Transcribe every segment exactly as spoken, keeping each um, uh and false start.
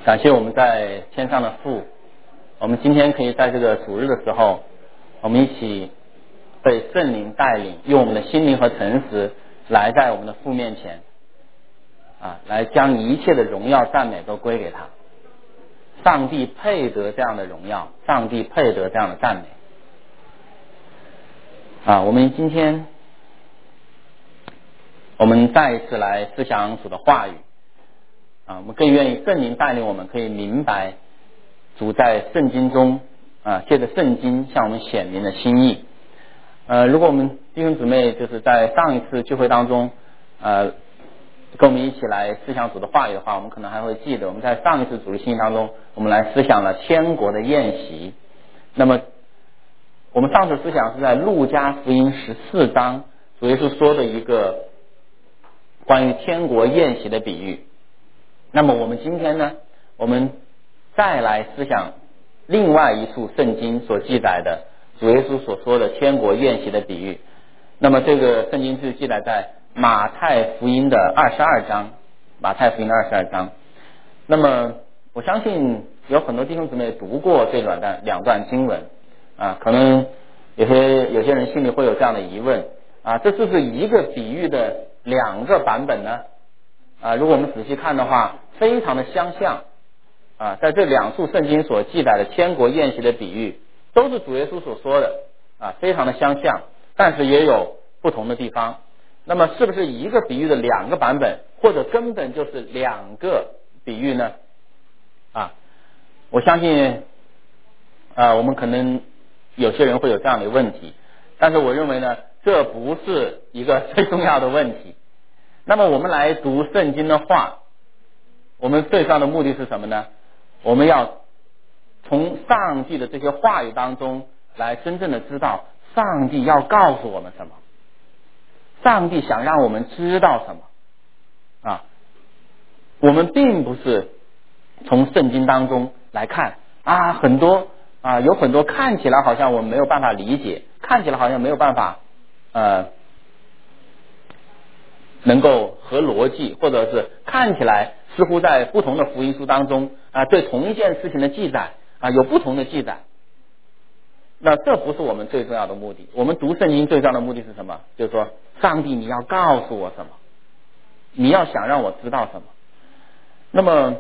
感谢我们在天上的父，我们今天可以在这个主日的时候，我们一起被圣灵带领，用我们的心灵和诚实来在我们的父面前啊，来将一切的荣耀赞美都归给他。上帝配得这样的荣耀，上帝配得这样的赞美啊！我们今天我们再一次来思想主的话语啊，我们更愿意圣灵带领我们，可以明白主在圣经中啊，借着圣经向我们显明的心意。呃，如果我们弟兄姊妹就是在上一次聚会当中，呃，跟我们一起来思想主的话语的话，我们可能还会记得，我们在上一次主日信息当中，我们来思想了天国的宴席。那么，我们上次思想是在路加福音十四章，主耶稣说的一个关于天国宴席的比喻。那么我们今天呢，我们再来思想另外一处圣经所记载的主耶稣所说的天国宴席的比喻。那么这个圣经是记载在马太福音的二十二章，马太福音的二十二章。那么我相信有很多弟兄姊妹读过这两段两段经文啊，可能有些有些人心里会有这样的疑问啊，这是不是一个比喻的两个版本呢？啊，如果我们仔细看的话，非常的相像啊，在这两处圣经所记载的天国宴席的比喻，都是主耶稣所说的啊，非常的相像，但是也有不同的地方。那么是不是一个比喻的两个版本，或者根本就是两个比喻呢？啊，我相信啊，我们可能有些人会有这样的问题，但是我认为呢，这不是一个最重要的问题。那么我们来读圣经的话，我们最重要的目的是什么呢？我们要从上帝的这些话语当中来真正的知道上帝要告诉我们什么，上帝想让我们知道什么啊？我们并不是从圣经当中来看啊，很多啊，有很多看起来好像我们没有办法理解，看起来好像没有办法呃能够合逻辑，或者是看起来似乎在不同的福音书当中啊，对同一件事情的记载啊有不同的记载。那这不是我们最重要的目的。我们读圣经最重要的目的是什么？就是说，上帝你要告诉我什么，你要想让我知道什么。那么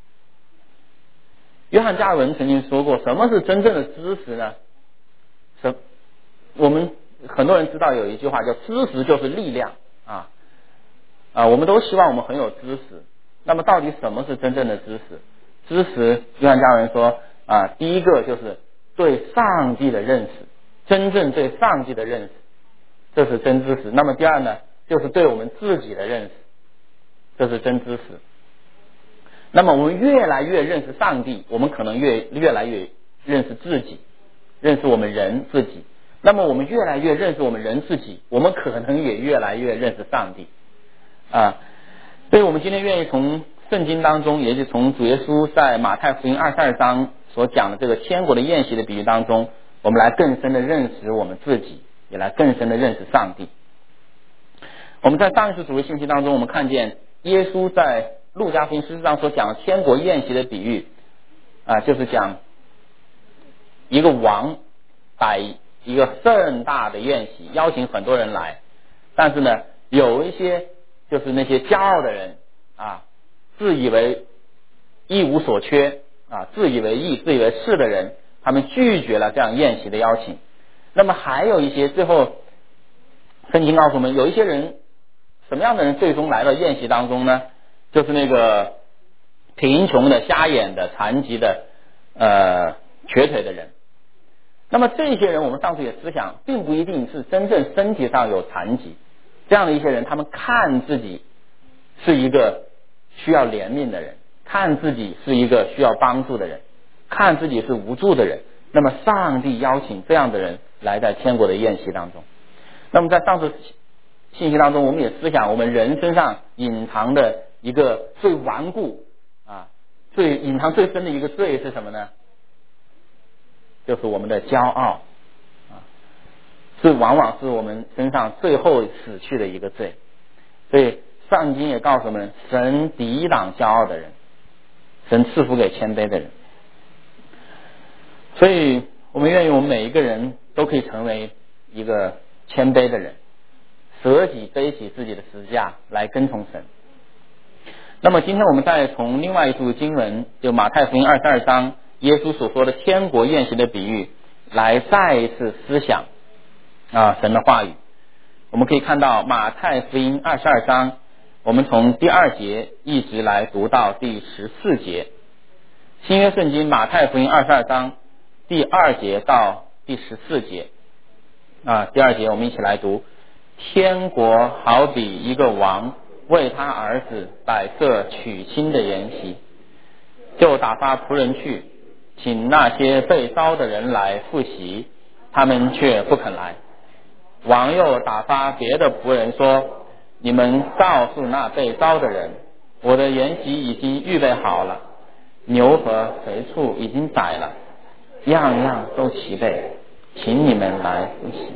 约翰加尔文曾经说过，什么是真正的知识呢？什我们很多人知道有一句话叫知识就是力量啊啊，我们都希望我们很有知识。那么到底什么是真正的知识？知识，约翰加尔文说啊，第一个就是对上帝的认识，真正对上帝的认识，这是真知识。那么第二呢，就是对我们自己的认识，这是真知识。那么我们越来越认识上帝，我们可能越越来越认识自己，认识我们人自己。那么我们越来越认识我们人自己，我们可能也越来越认识上帝啊。所以我们今天愿意从圣经当中，也就是从主耶稣在马太福音二十二章所讲的这个天国的宴席的比喻当中，我们来更深的认识我们自己，也来更深的认识上帝。我们在上一次主日信息当中，我们看见耶稣在路加福音十四章所讲的天国宴席的比喻啊，就是讲一个王摆一个盛大的宴席，邀请很多人来，但是呢，有一些就是那些骄傲的人啊，自以为一无所缺啊，自以为义、自以为是的人，他们拒绝了这样宴席的邀请。那么还有一些，最后圣经告诉我们，有一些人，什么样的人最终来到宴席当中呢？就是那个贫穷的、瞎眼的、残疾的、呃瘸腿的人。那么这些人，我们上次也思想，并不一定是真正身体上有残疾。这样的一些人，他们看自己是一个需要怜悯的人，看自己是一个需要帮助的人，看自己是无助的人。那么上帝邀请这样的人来在天国的宴席当中。那么在上次信息当中，我们也思想我们人身上隐藏的一个最顽固啊、最隐藏最深的一个罪是什么呢？就是我们的骄傲啊，是往往是我们身上最后死去的一个罪。所以上经也告诉我们，神抵挡骄傲的人， 神赐福给谦卑的人。所以我们愿意我们每一个人都可以成为一个谦卑的人，舍己背起自己的十字架来跟从神。那么今天我们再从另外一处经文，就马太福音二十二章耶稣所说的天国宴席的比喻，来再一次思想啊神的话语。我们可以看到马太福音二十二章，我们从第二节一直来读到第十四节。新约圣经马太福音二十二章第二节到第十四节啊，第二节我们一起来读。天国好比一个王为他儿子摆设娶亲的筵席，就打发仆人去请那些被招的人来赴席，他们却不肯来。王又打发别的仆人说，你们告诉那被招的人，我的筵席已经预备好了，牛和肥畜已经宰了，样样都齐备，请你们来赴席。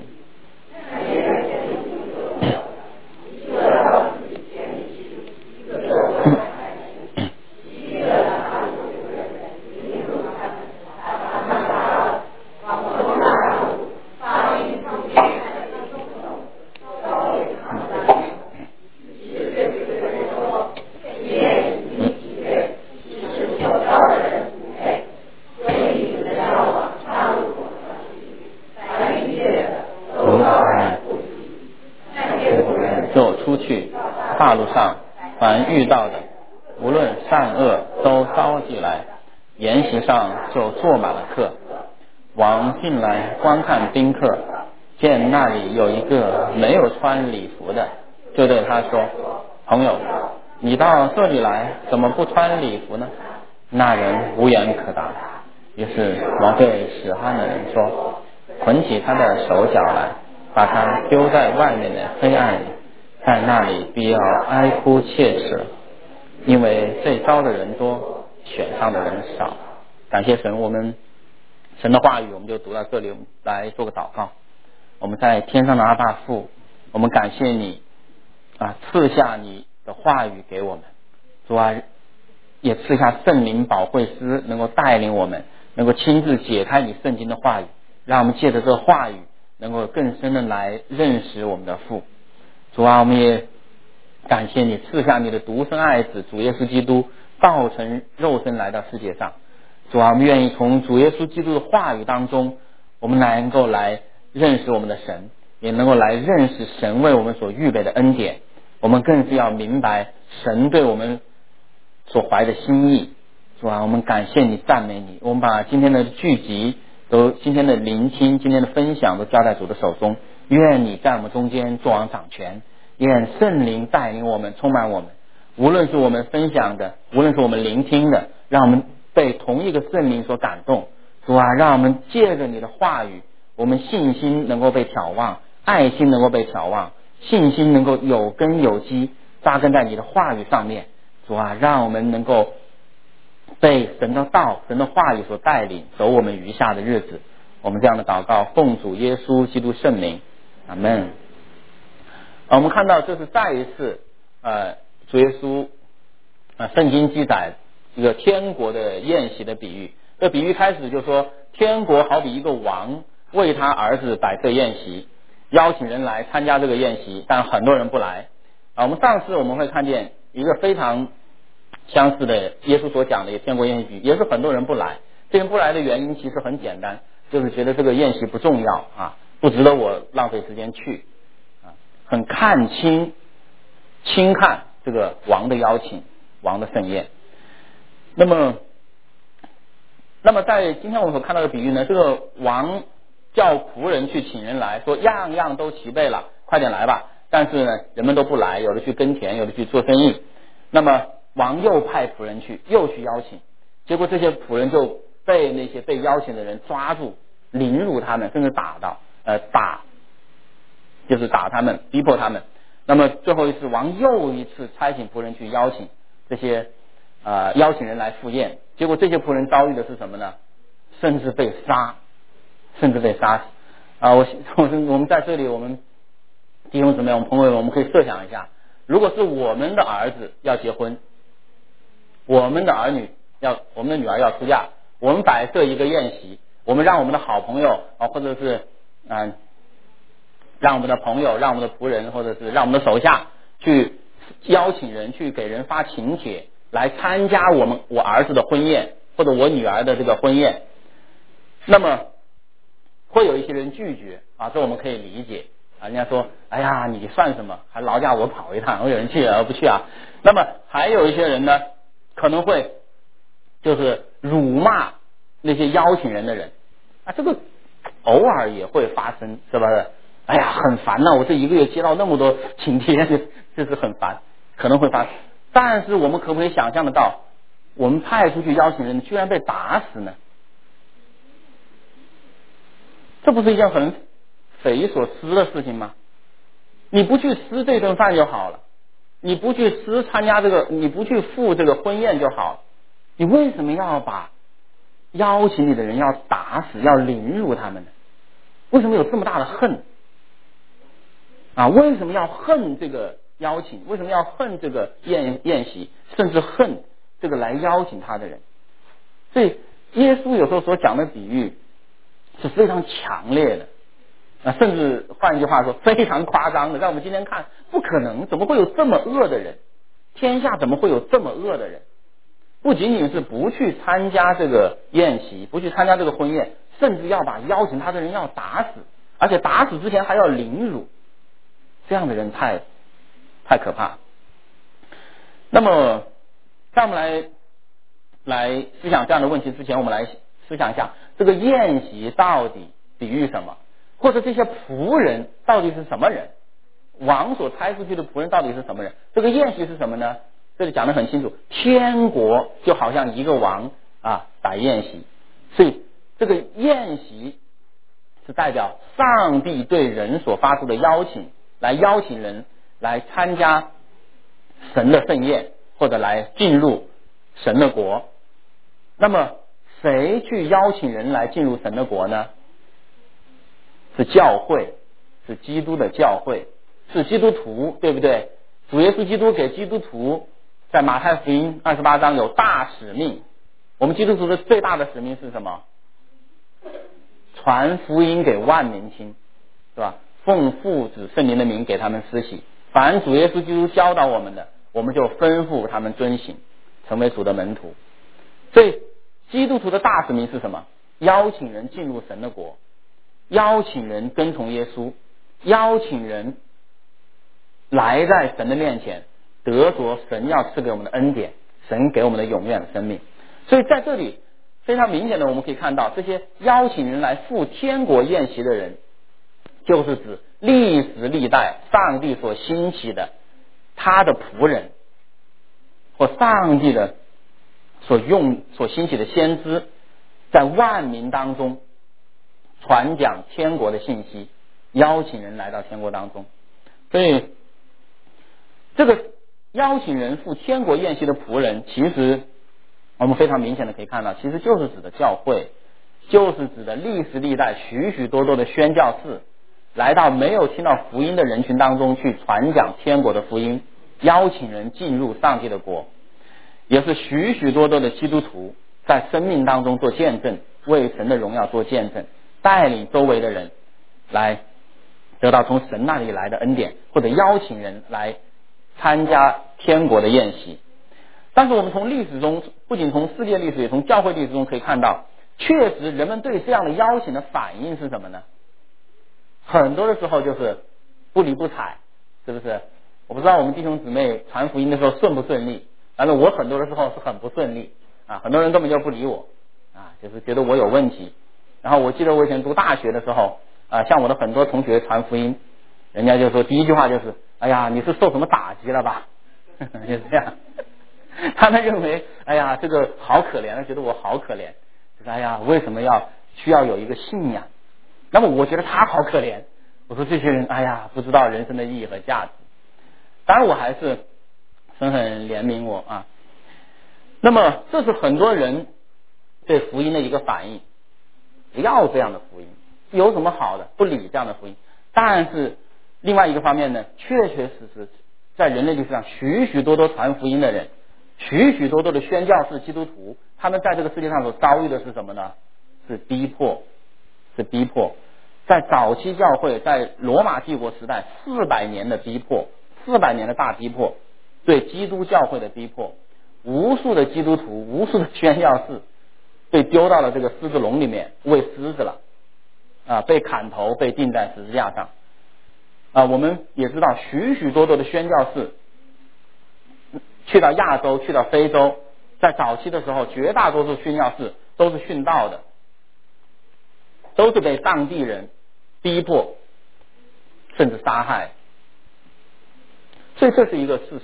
大路上凡遇到的，无论善恶都招进来，筵席上就坐满了客。王进来观看宾客，见那里有一个没有穿礼服的，就对他说，朋友，你到这里来怎么不穿礼服呢？那人无言可答。于是王对使唤的人说，捆起他的手脚来，把他丢在外面的黑暗里，在那里必要哀哭切齿，因为最招的人多，选上的人少。感谢神，我们神的话语我们就读到这里，我们来做个祷告。我们在天上的阿爸父，我们感谢你啊，赐下你的话语给我们。主啊，也赐下圣灵保惠师，能够带领我们，能够亲自解开你圣经的话语，让我们借着这个话语能够更深的来认识我们的父。主啊，我们也感谢你赐下你的独生爱子主耶稣基督道成肉身来到世界上。主啊，我们愿意从主耶稣基督的话语当中，我们能够来认识我们的神，也能够来认识神为我们所预备的恩典。我们更是要明白神对我们所怀的心意。主啊，我们感谢你，赞美你。我们把今天的聚集都今天的聆听，今天的分享都交在主的手中。愿你在我们中间作王掌权，愿圣灵带领我们，充满我们。无论是我们分享的，无论是我们聆听的，让我们被同一个圣灵所感动。主啊，让我们借着你的话语，我们信心能够被挑旺，爱心能够被挑旺，信心能够有根有基，扎根在你的话语上面。主啊，让我们能够被神的道、神的话语所带领，走我们余下的日子。我们这样的祷告，奉主耶稣基督圣名，阿们。啊，我们看到这是再一次，呃，主耶稣，啊，圣经记载一个天国的宴席的比喻。这比喻开始就说，天国好比一个王为他儿子摆设宴席，邀请人来参加这个宴席，但很多人不来。啊，我们上次我们会看见一个非常相似的耶稣所讲的一个天国宴席比喻，也是很多人不来。这人不来的原因其实很简单，就是觉得这个宴席不重要啊，不值得我浪费时间去啊，很看轻轻看这个王的邀请，王的盛宴。那么那么在今天我们所看到的比喻呢，这个王叫仆人去请人来，说样样都齐备了，快点来吧。但是呢，人们都不来，有的去耕田，有的去做生意。那么王又派仆人去，又去邀请，结果这些仆人就被那些被邀请的人抓住，凌辱他们，甚至打到呃打，就是打他们，逼迫他们。那么最后一次，王又一次差遣仆人去邀请这些呃邀请人来赴宴，结果这些仆人遭遇的是什么呢？甚至被杀，甚至被杀死啊！我我我们在这里，我们弟兄姊妹，我们朋友们，我们可以设想一下，如果是我们的儿子要结婚，我们的儿女要我们的女儿要出嫁，我们摆设一个宴席，我们让我们的好朋友啊，或者是嗯、呃，让我们的朋友，让我们的仆人，或者是让我们的手下去邀请人，去给人发请帖来参加我们我儿子的婚宴或者我女儿的这个婚宴。那么会有一些人拒绝啊，这我们可以理解啊。人家说，哎呀，你算什么，还劳驾我跑一趟，我有人去而不去啊。那么还有一些人呢，可能会就是辱骂那些邀请人的人啊，这个偶尔也会发生，是吧？哎呀，很烦呐、啊，我这一个月接到那么多请帖，就是很烦，可能会发生。但是我们可不可以想象得到，我们派出去邀请人，居然被打死呢？这不是一件很匪夷所思的事情吗？你不去吃这顿饭就好了，你不去吃参加这个，你不去赴这个婚宴就好了，你为什么要把邀请你的人要打死，要凌辱他们呢？为什么有这么大的恨啊？为什么要恨这个邀请？为什么要恨这个宴宴席？甚至恨这个来邀请他的人？所以耶稣有时候所讲的比喻是非常强烈的啊，甚至换一句话说非常夸张的，让我们今天看不可能，怎么会有这么恶的人？天下怎么会有这么恶的人？不仅仅是不去参加这个宴席，不去参加这个婚宴，甚至要把邀请他的人要打死，而且打死之前还要凌辱，这样的人太太可怕。那么在我们来来思想这样的问题之前，我们来思想一下这个宴席到底比喻什么，或者这些仆人到底是什么人，王所差出去的仆人到底是什么人？这个宴席是什么呢？这里讲得很清楚，天国就好像一个王啊摆宴席，所以这个宴席是代表上帝对人所发出的邀请，来邀请人来参加神的盛宴，或者来进入神的国。那么谁去邀请人来进入神的国呢？是教会，是基督的教会，是基督徒，对不对？主耶稣基督给基督徒在马太福音二十八章有大使命。我们基督徒的最大的使命是什么？传福音给万民听，是吧？奉父子圣灵的名给他们施洗，凡主耶稣基督教导我们的，我们就吩咐他们遵行，成为主的门徒。所以基督徒的大使命是什么？邀请人进入神的国，邀请人跟从耶稣，邀请人来在神的面前得着神要赐给我们的恩典，神给我们的永远的生命。所以在这里非常明显的我们可以看到，这些邀请人来赴天国宴席的人，就是指历史历代上帝所兴起的他的仆人，或上帝的所用所兴起的先知，在万民当中传讲天国的信息，邀请人来到天国当中。所以这个邀请人赴天国宴席的仆人，其实我们非常明显的可以看到，其实就是指的教会，就是指的历史历代许许多多的宣教士来到没有听到福音的人群当中去传讲天国的福音，邀请人进入上帝的国。也是许许多多的基督徒在生命当中做见证，为神的荣耀做见证，带领周围的人来得到从神那里来的恩典，或者邀请人来参加天国的宴席。但是我们从历史中，不仅从世界历史，也从教会历史中可以看到，确实人们对这样的邀请的反应是什么呢？很多的时候就是不理不睬，是不是？我不知道我们弟兄姊妹传福音的时候顺不顺利，反正我很多的时候是很不顺利啊，很多人根本就不理我啊，就是觉得我有问题。然后我记得我以前读大学的时候啊，向我的很多同学传福音，人家就说第一句话就是哎呀，你是受什么打击了吧？就是这样，他们认为哎呀这个好可怜，觉得我好可怜，就是哎呀为什么要需要有一个信仰？那么我觉得他好可怜，我说这些人哎呀不知道人生的意义和价值。当然我还是神很怜悯我啊。那么这是很多人对福音的一个反应，不要这样的福音，有什么好的？不理这样的福音。但是另外一个方面呢，确确实实在人类历史上许许多多传福音的人， 许许多多的宣教士基督徒，他们在这个世界上所遭遇的是什么呢？是逼迫，是逼迫。在早期教会，在罗马帝国时代，四百年的逼迫，四百年的大逼迫，对基督教会的逼迫，无数的基督徒，无数的宣教士被丢到了这个狮子笼里面喂狮子了啊，被砍头，被钉在十字架上啊。我们也知道，许许多多的宣教士去到亚洲，去到非洲，在早期的时候，绝大多数宣教士都是殉道的，都是被当地人逼迫，甚至杀害。所以这是一个事实。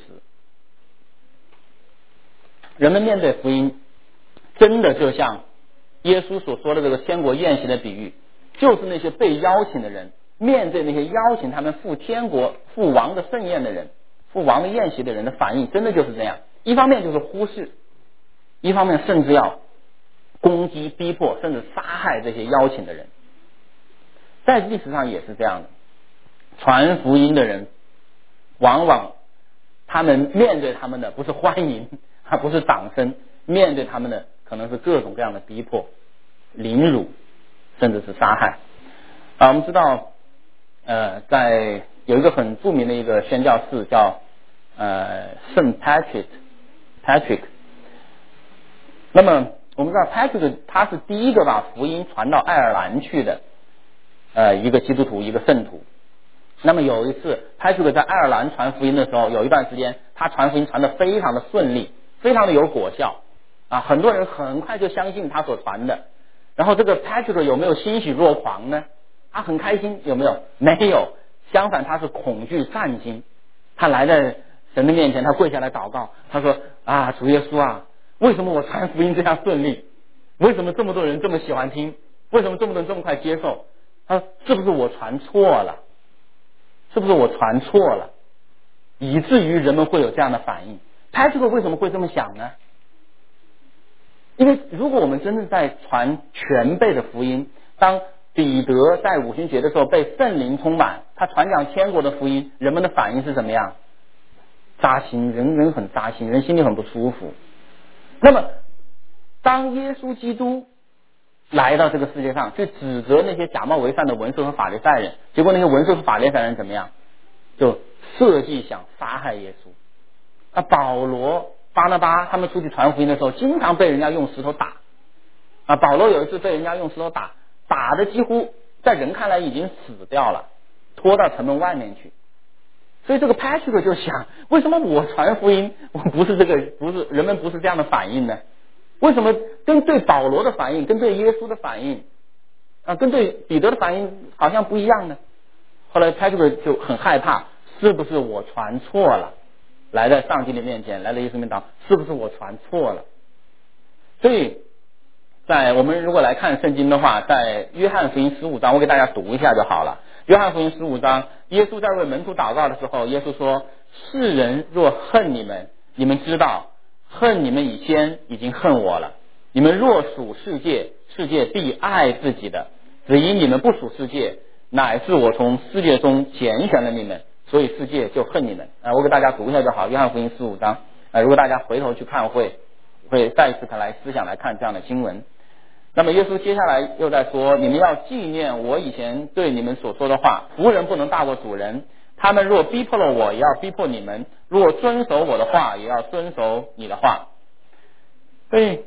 人们面对福音，真的就像耶稣所说的这个天国宴席的比喻，就是那些被邀请的人，面对那些邀请他们赴天国、赴王的盛宴的人、赴王的宴席的人的反应，真的就是这样。一方面就是忽视，一方面甚至要攻击、逼迫，甚至杀害这些邀请的人。在历史上也是这样的，传福音的人往往他们面对他们的不是欢迎，而不是掌声，面对他们的可能是各种各样的逼迫、凌辱，甚至是杀害。啊，我们知道，呃，在有一个很著名的一个宣教士叫呃圣 Patrick Patrick。那么我们知道 Patrick 他是第一个把福音传到爱尔兰去的呃一个基督徒，一个圣徒。那么有一次 Patrick 在爱尔兰传福音的时候，有一段时间他传福音传得非常的顺利，非常的有果效啊，很多人很快就相信他所传的。然后这个 Patrick 有没有欣喜若狂呢？他很开心，有没有？没有，相反他是恐惧战惊。他来在神的面前，他跪下来祷告，他说啊，主耶稣啊，为什么我传福音这样顺利？为什么这么多人这么喜欢听？为什么这么多人这么快接受？他说是不是我传错了？是不是我传错了，以至于人们会有这样的反应？Patrick为什么会这么想呢？因为如果我们真正在传全备的福音，当彼得在五旬节的时候被圣灵充满，他传讲天国的福音，人们的反应是怎么样？扎心，人人很扎心，人心里很不舒服。那么当耶稣基督来到这个世界上，去指责那些假冒为善的文士和法利赛人，结果那些文士和法利赛人怎么样？就设计想杀害耶稣。那保罗、巴拿巴他们出去传福音的时候，经常被人家用石头打啊。保罗有一次被人家用石头打，打的几乎在人看来已经死掉了，拖到城门外面去。所以这个 Patrick 就想，为什么我传福音，我不是这个，不是人们不是这样的反应呢？为什么跟对保罗的反应，跟对耶稣的反应啊，跟对彼得的反应好像不一样呢？后来 Patrick 就很害怕，是不是我传错了？来在上帝的面前，来到耶稣面前，是不是我传错了？所以在我们如果来看圣经的话，在约翰福音十五章，我给大家读一下就好了。约翰福音十五章，耶稣在为门徒祷告的时候，耶稣说，世人若恨你们，你们知道恨你们以先已经恨我了。你们若属世界，世界必爱自己的，只因你们不属世界，乃是我从世界中拣选了你们，所以世界就恨你们。啊，我给大家读一下就好。约翰福音十五章，啊，如果大家回头去看会会再一次来思想来看这样的经文。那么耶稣接下来又在说，你们要纪念我以前对你们所说的话，仆人不能大过主人，他们若逼迫了我，也要逼迫你们，若遵守我的话，也要遵守你的话。所以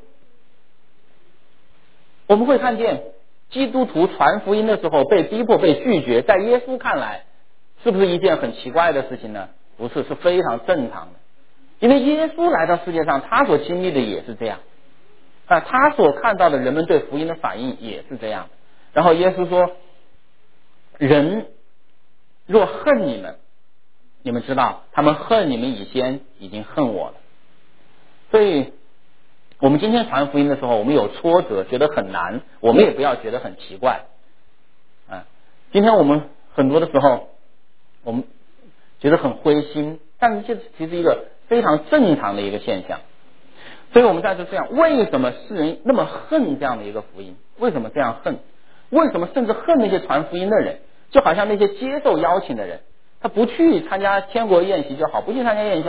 我们会看见基督徒传福音的时候被逼迫、被拒绝，在耶稣看来是不是一件很奇怪的事情呢？不是，是非常正常的。因为耶稣来到世界上，他所经历的也是这样啊，他所看到的人们对福音的反应也是这样的。然后耶稣说，人若恨你们，你们知道他们恨你们以先已经恨我了。所以我们今天传福音的时候，我们有挫折，觉得很难，我们也不要觉得很奇怪啊。今天我们很多的时候我们觉得很灰心，但是这其实是一个非常正常的一个现象。所以我们在这这样，为什么世人那么恨这样的一个福音？为什么这样恨？为什么甚至恨那些传福音的人？就好像那些接受邀请的人，他不去参加天国宴席就好，不去参加宴席就好，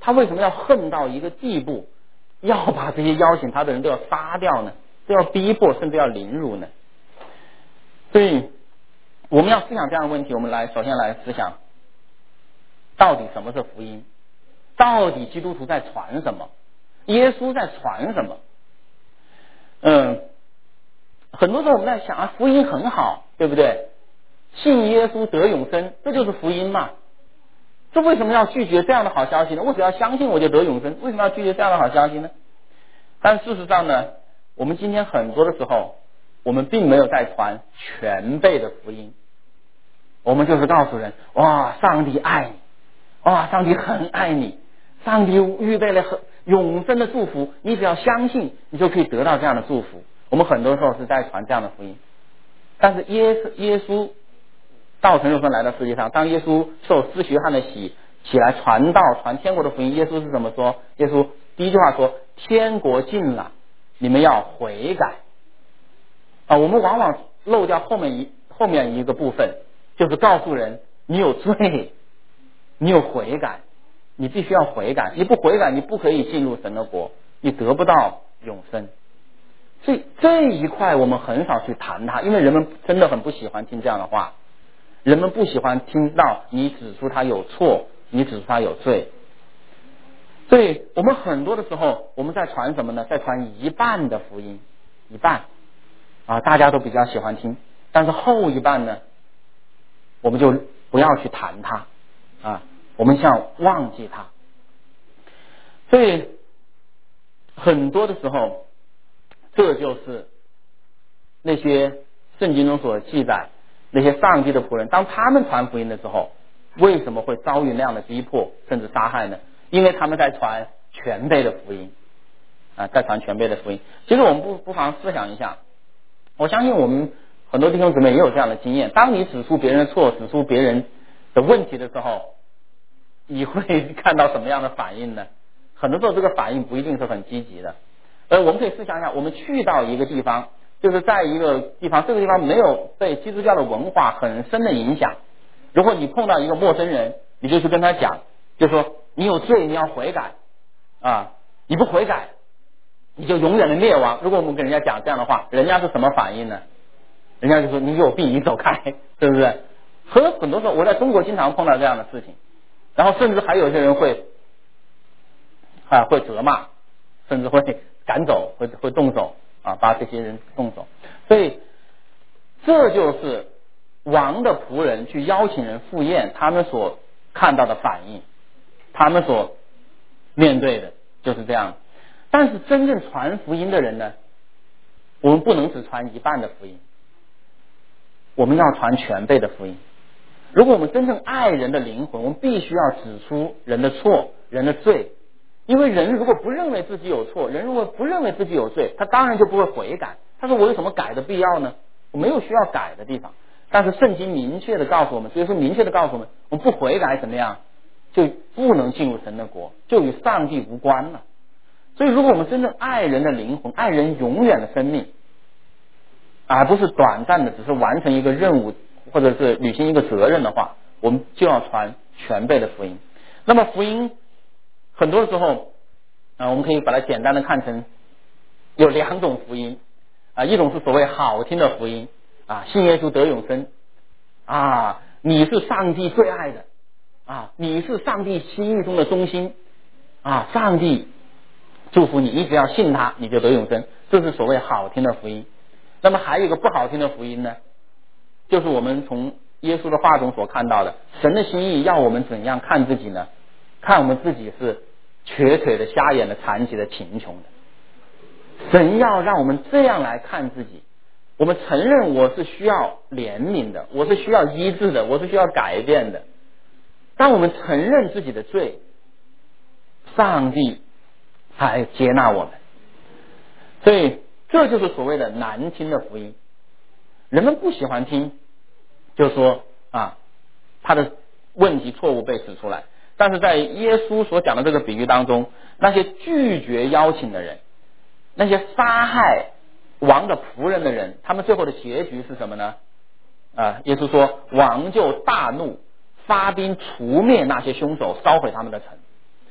他为什么要恨到一个地步，要把这些邀请他的人都要杀掉呢？都要逼迫，甚至要凌辱呢？所以我们要思想这样的问题，我们来首先来思想，到底什么是福音？到底基督徒在传什么？耶稣在传什么？嗯，很多时候我们在想啊，福音很好，对不对？信耶稣得永生，这就是福音嘛。这为什么要拒绝这样的好消息呢？我只要相信我就得永生，为什么要拒绝这样的好消息呢？但事实上呢，我们今天很多的时候，我们并没有在传全备的福音，我们就是告诉人，哇，上帝爱你，哇，上帝很爱你，上帝预备了很永生的祝福，你只要相信，你就可以得到这样的祝福。我们很多时候是在传这样的福音，但是耶稣耶稣道成肉身来到世界上，当耶稣受施洗约翰的洗起来传道传天国的福音，耶稣是怎么说？耶稣第一句话说，天国近了，你们要悔改啊。我们往往漏掉后面一后面一个部分，就是告诉人你有罪，你有悔改，你必须要悔改，你不悔改你不可以进入神的国，你得不到永生。所以这一块我们很少去谈它，因为人们真的很不喜欢听这样的话，人们不喜欢听到你指出他有错，你指出他有罪。所以我们很多的时候我们在传什么呢？在传一半的福音，一半啊，大家都比较喜欢听，但是后一半呢，我们就不要去谈它啊，我们想忘记它。所以很多的时候，这就是那些圣经中所记载那些上帝的仆人，当他们传福音的时候，为什么会遭遇那样的逼迫甚至杀害呢？因为他们在传全备的福音啊，在传全备的福音。其实我们不不妨思想一下，我相信我们很多弟兄姊妹也有这样的经验，当你指出别人的错，指出别人的问题的时候，你会看到什么样的反应呢？很多时候这个反应不一定是很积极的。呃，我们可以思想一下，我们去到一个地方，就是在一个地方，这个地方没有被基督教的文化很深的影响，如果你碰到一个陌生人，你就去跟他讲，就说你有罪，你要悔改啊，你不悔改你就永远的灭亡。如果我们跟人家讲这样的话，人家是什么反应呢？人家就说你有病，你走开，对不对？和很多时候我在中国经常碰到这样的事情，然后甚至还有些人会啊会责骂，甚至会赶走，会会动手啊，把这些人动手。所以这就是王的仆人去邀请人赴宴，他们所看到的反应，他们所面对的就是这样。但是真正传福音的人呢，我们不能只传一半的福音，我们要传全备的福音。如果我们真正爱人的灵魂，我们必须要指出人的错，人的罪。因为人如果不认为自己有错，人如果不认为自己有罪，他当然就不会悔改。他说我有什么改的必要呢？我没有需要改的地方。但是圣经明确的告诉我们，耶稣明确的告诉我们，我们不悔改怎么样，就不能进入神的国，就与上帝无关了。所以如果我们真正爱人的灵魂，爱人永远的生命，而不是短暂的只是完成一个任务或者是履行一个责任的话，我们就要传全备的福音。那么福音很多时候啊，我们可以把它简单的看成有两种福音啊，一种是所谓好听的福音啊，信耶稣得永生啊，你是上帝最爱的啊，你是上帝心意中的中心啊，上帝祝福你，你只要信他你就得永生，这是所谓好听的福音。那么还有一个不好听的福音呢，就是我们从耶稣的话中所看到的，神的心意要我们怎样看自己呢？看我们自己是瘸腿的、瞎眼的、残疾的、贫穷的。神要让我们这样来看自己，我们承认我是需要怜悯的，我是需要医治的，我是需要改变的。当我们承认自己的罪，上帝才接纳我们。所以这就是所谓的难听的福音，人们不喜欢听，就说啊，他的问题错误被指出来。但是在耶稣所讲的这个比喻当中，那些拒绝邀请的人，那些杀害王的仆人的人，他们最后的结局是什么呢？啊，耶稣说王就大怒，发兵除灭那些凶手，烧毁他们的城。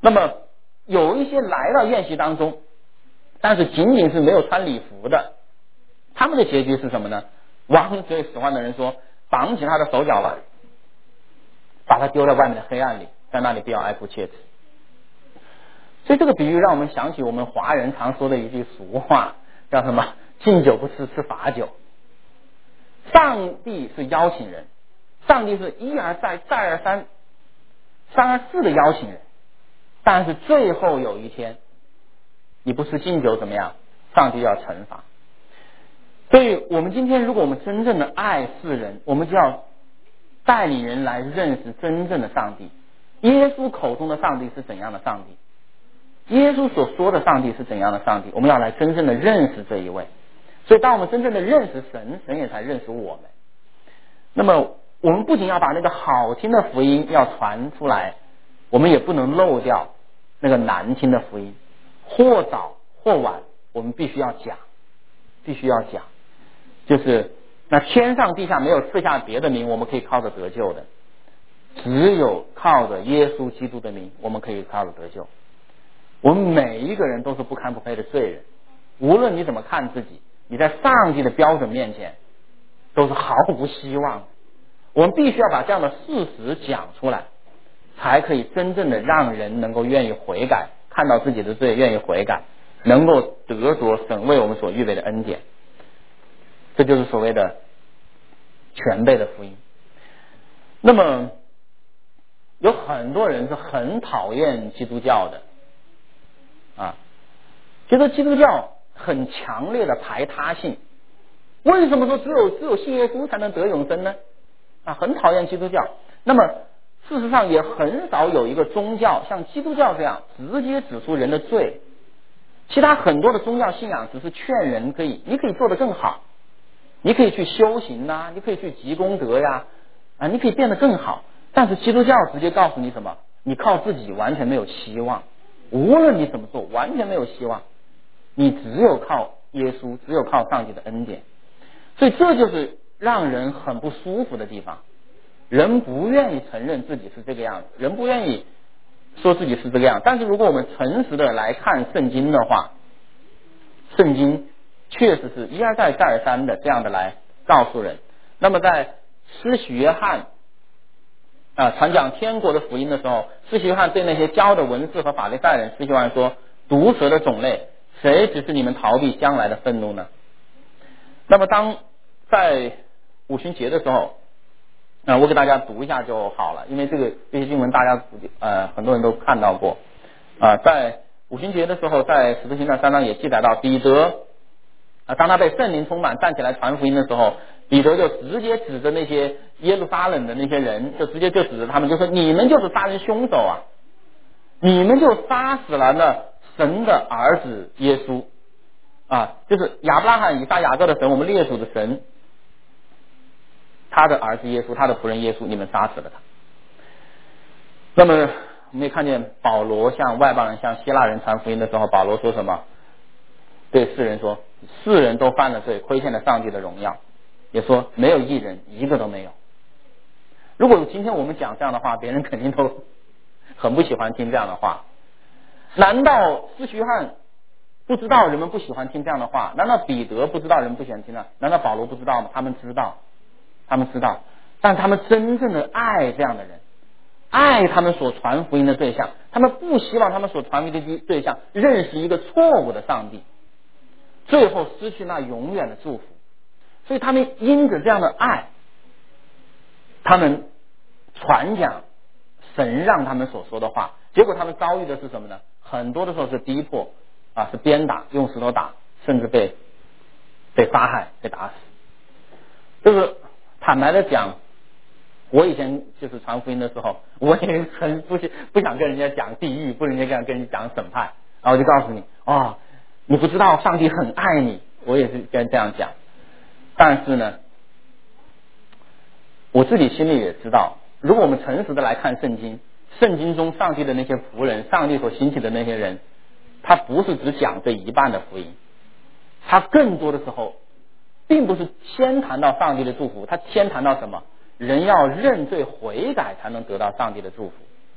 那么有一些来到宴席当中，但是仅仅是没有穿礼服的，他们的结局是什么呢？王对使唤的人说，绑起他的手脚了，把他丢在外面的黑暗里，在那里必要哀哭切齿。所以这个比喻让我们想起我们华人常说的一句俗话，叫什么？敬酒不吃吃罚酒。上帝是邀请人，上帝是一而再再而三三而四的邀请人，但是最后有一天你不吃敬酒怎么样？上帝要惩罚。所以我们今天如果我们真正的爱世人，我们就要带领人来认识真正的上帝。耶稣口中的上帝是怎样的上帝？耶稣所说的上帝是怎样的上帝？我们要来真正的认识这一位。所以当我们真正的认识神，神也才认识我们。那么我们不仅要把那个好听的福音要传出来，我们也不能漏掉那个难听的福音，或早或晚我们必须要讲，必须要讲。就是那天上地下没有赐下别的名我们可以靠着得救的，只有靠着耶稣基督的名我们可以靠着得救。我们每一个人都是不堪不配的罪人，无论你怎么看自己，你在上帝的标准面前都是毫无希望的。我们必须要把这样的事实讲出来，才可以真正的让人能够愿意悔改，看到自己的罪愿意悔改，能够得着神为我们所预备的恩典。这就是所谓的全备的福音。那么有很多人是很讨厌基督教的啊，觉得基督教很强烈的排他性。为什么说只有只有信耶稣才能得永生呢？啊，很讨厌基督教。那么事实上也很少有一个宗教像基督教这样直接指出人的罪。其他很多的宗教信仰只是劝人可以，你可以做得更好，你可以去修行啊，你可以去积功德呀，啊，你可以变得更好。但是基督教直接告诉你什么？你靠自己完全没有希望，无论你怎么做完全没有希望，你只有靠耶稣，只有靠上帝的恩典。所以这就是让人很不舒服的地方，人不愿意承认自己是这个样子，人不愿意说自己是这个样子。但是如果我们诚实的来看圣经的话，圣经确实是一而再再而三的这样的来告诉人。那么在施洗约翰啊传讲天国的福音的时候，施洗约翰对那些教的文士和法利赛人，施洗约翰说，毒蛇的种类，谁指示你们逃避将来的愤怒呢？那么当在五旬节的时候，呃，我给大家读一下就好了，因为这个这些经文大家呃很多人都看到过啊、呃。在五旬节的时候，在使徒行传三章也记载到，彼得啊、呃，当他被圣灵充满站起来传福音的时候，彼得就直接指着那些耶路撒冷的那些人，就直接就指着他们，就说你们就是杀人凶手啊，你们就杀死了那神的儿子耶稣啊，就是亚伯拉罕、以撒、雅各的神，我们列祖的神，他的儿子耶稣，他的仆人耶稣，你们杀死了他。那么我们也看见保罗向外邦人、向希腊人传福音的时候，保罗说什么？对世人说，世人都犯了罪，亏欠了上帝的荣耀，也说没有一人，一个都没有。如果今天我们讲这样的话，别人肯定都很不喜欢听这样的话。难道施洗约翰不知道人们不喜欢听这样的话？难道彼得不知道人们不喜欢听呢？难道保罗不知道吗？他们知道，他们知道，但他们真正的爱这样的人，爱他们所传福音的对象，他们不希望他们所传福音的对象认识一个错误的上帝，最后失去那永远的祝福。所以他们因着这样的爱，他们传讲神让他们所说的话，结果他们遭遇的是什么呢？很多的时候是逼迫啊，是鞭打，用石头打，甚至被被杀害，被打死。就是坦白的讲，我以前就是传福音的时候，我也很不不想跟人家讲地狱，不能跟跟人家讲审判，然后我就告诉你，哦，你不知道上帝很爱你，我也是跟这样讲。但是呢，我自己心里也知道，如果我们诚实的来看圣经，圣经中上帝的那些仆人，上帝所兴起的那些人，他不是只讲这一半的福音，他更多的时候并不是先谈到上帝的祝福，他先谈到什么？人要认罪悔改才能得到上帝的祝福。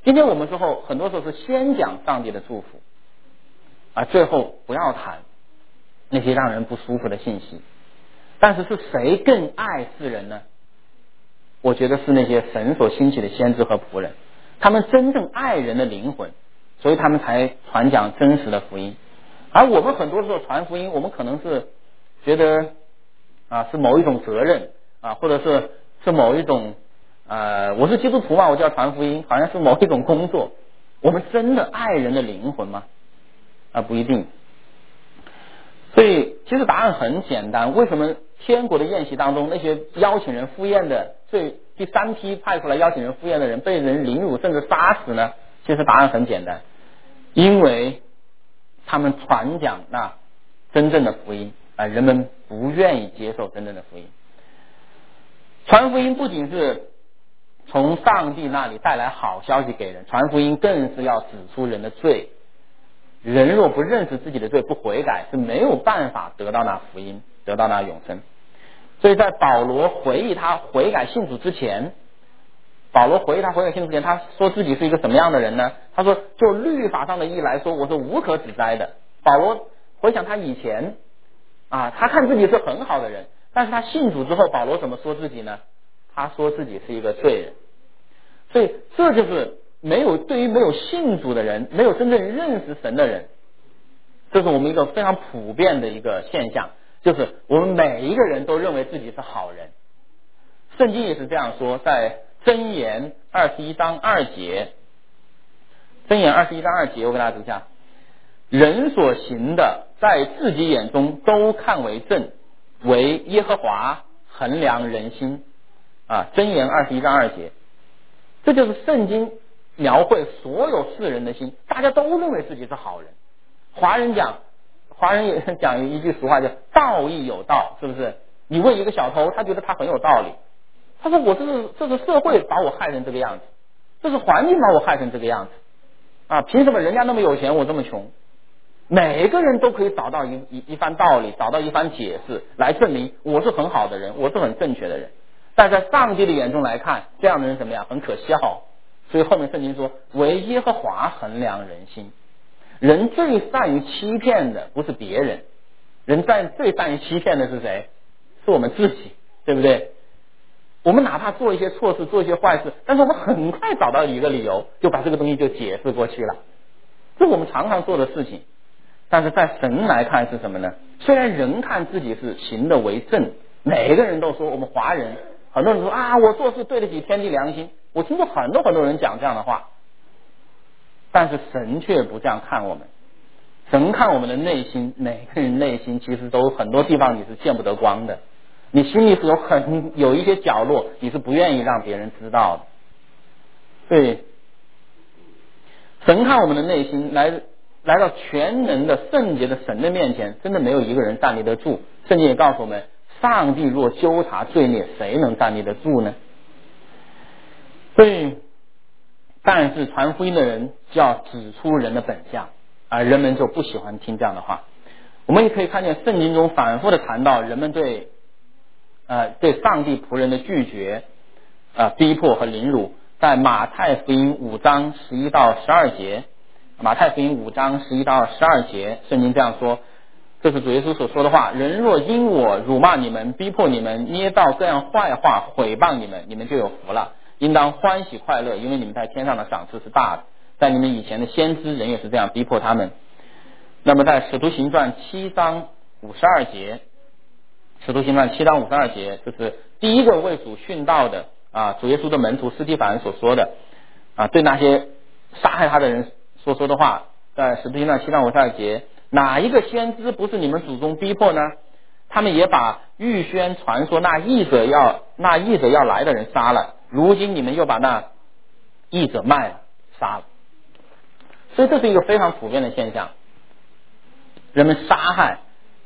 今天我们之后很多时候是先讲上帝的祝福，而最后不要谈那些让人不舒服的信息。但是是谁更爱世人呢？我觉得是那些神所兴起的先知和仆人，他们真正爱人的灵魂，所以他们才传讲真实的福音。而我们很多时候传福音，我们可能是觉得啊是某一种责任啊，或者是是某一种呃我是基督徒嘛，我就要传福音，好像是某一种工作。我们真的爱人的灵魂吗？啊，不一定。所以其实答案很简单，为什么天国的宴席当中那些邀请人赴宴的最第三批派出来邀请人赴宴的人被人凌辱甚至杀死呢？其实答案很简单，因为他们传讲那真正的福音啊，人们不愿意接受真正的福音。传福音不仅是从上帝那里带来好消息给人，传福音更是要指出人的罪。人若不认识自己的罪，不悔改，是没有办法得到那福音，得到那永生。所以在保罗回忆他悔改信主之前，保罗回忆他悔改信主之前，他说自己是一个什么样的人呢？他说就律法上的义来说，我是无可指摘的。保罗回想他以前啊，他看自己是很好的人，但是他信主之后，保罗怎么说自己呢？他说自己是一个罪人。所以这就是没有对于没有信主的人，没有真正认识神的人，这是我们一个非常普遍的一个现象，就是我们每一个人都认为自己是好人。圣经也是这样说，在箴言二十一章二节，箴言二十一章二节，我给大家读一下：人所行的，在自己眼中都看为正，为耶和华衡量人心。啊，箴言二十一章二节，这就是圣经描绘所有世人的心，大家都认为自己是好人。华人讲，华人也讲一句俗话叫道义有道，是不是？你问一个小偷，他觉得他很有道理，他说我这是这是社会把我害成这个样子，这是环境把我害成这个样子啊！凭什么人家那么有钱，我这么穷？每个人都可以找到一一一番道理，找到一番解释来证明我是很好的人，我是很正确的人。但在上帝的眼中来看，这样的人怎么样？很可笑。所以后面圣经说，为耶和华衡量人心。人最善于欺骗的不是别人，人在最善于欺骗的是谁？是我们自己，对不对？我们哪怕做一些错事，做一些坏事，但是我们很快找到一个理由，就把这个东西就解释过去了。这是我们常常做的事情。但是在神来看是什么呢？虽然人看自己是行的为正，每个人都说，我们华人很多人说啊，我做事对得起天地良心，我听过很多很多人讲这样的话，但是神却不这样看我们。神看我们的内心，每个人内心其实都很多地方你是见不得光的，你心里是有很有一些角落你是不愿意让别人知道的。对，神看我们的内心，来来到全能的圣洁的神的面前，真的没有一个人站立得住。圣经也告诉我们，上帝若纠察罪孽，谁能站立得住呢？所以但是传福音的人就要指出人的本相，而人们就不喜欢听这样的话。我们也可以看见圣经中反复的谈到人们对呃对上帝仆人的拒绝、呃逼迫和凌辱。在马太福音五章十一到十二节，马太福音五章十一到十二节，圣经这样说，这是主耶稣所说的话：人若因我辱骂你们，逼迫你们，捏造各样坏话毁谤你们，你们就有福了，应当欢喜快乐，因为你们在天上的赏赐是大的。在你们以前的先知人也是这样逼迫他们。那么在使徒行传七章五十二节，使徒行传七章五十二节，就是第一个为主殉道的啊，主耶稣的门徒司提反所说的啊，对那些杀害他的人所说的话，在使徒行传七章五十二节，哪一个先知不是你们祖宗逼迫呢？他们也把预宣传说那义者要那义者要来的人杀了，如今你们又把那义者卖了杀了。所以这是一个非常普遍的现象，人们杀害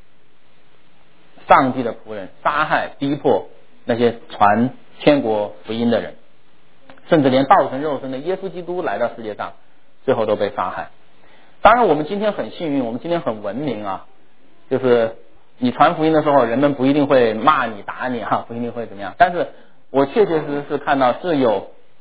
上帝的仆人，杀害逼迫那些传天国福音的人，甚至连道成肉身的耶稣基督来到世界上，最后都被杀害。当然我们今天很幸运，我们今天很文明啊，就是你传福音的时候，人们不一定会骂你打你啊，不一定会怎么样，但是我确确实实是看到是有